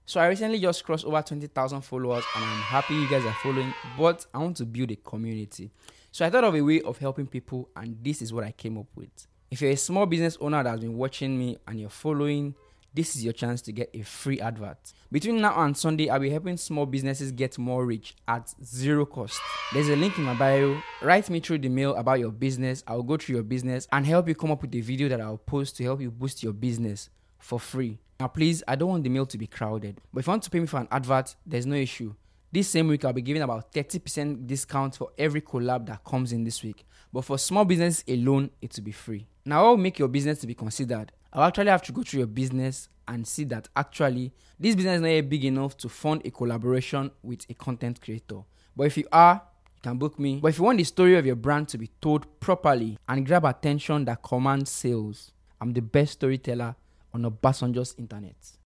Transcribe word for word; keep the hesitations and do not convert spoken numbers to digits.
So I recently just crossed over twenty thousand followers and I'm happy you guys are following, but I want to build a community. So I thought of a way of helping people and this is what I came up with. If you're a small business owner that has been watching me and you're following, this is your chance to get a free advert. Between now and Sunday, I'll be helping small businesses get more reach at zero cost. There's a link in my bio. Write me through the mail about your business. I'll go through your business and help you come up with a video that I'll post to help you boost your business for free. Now please, I don't want the mail to be crowded, but if you want to pay me for an advert, there's no issue. This same week, I'll be giving about thirty percent discount for every collab that comes in this week. But for small business alone, it will be free. Now, what will make your business to be considered? I'll actually have to go through your business and see that actually this business is not yet big enough to fund a collaboration with a content creator. But if you are, you can book me. But if you want the story of your brand to be told properly and grab attention that commands sales, I'm the best storyteller on Obasanjo's internet.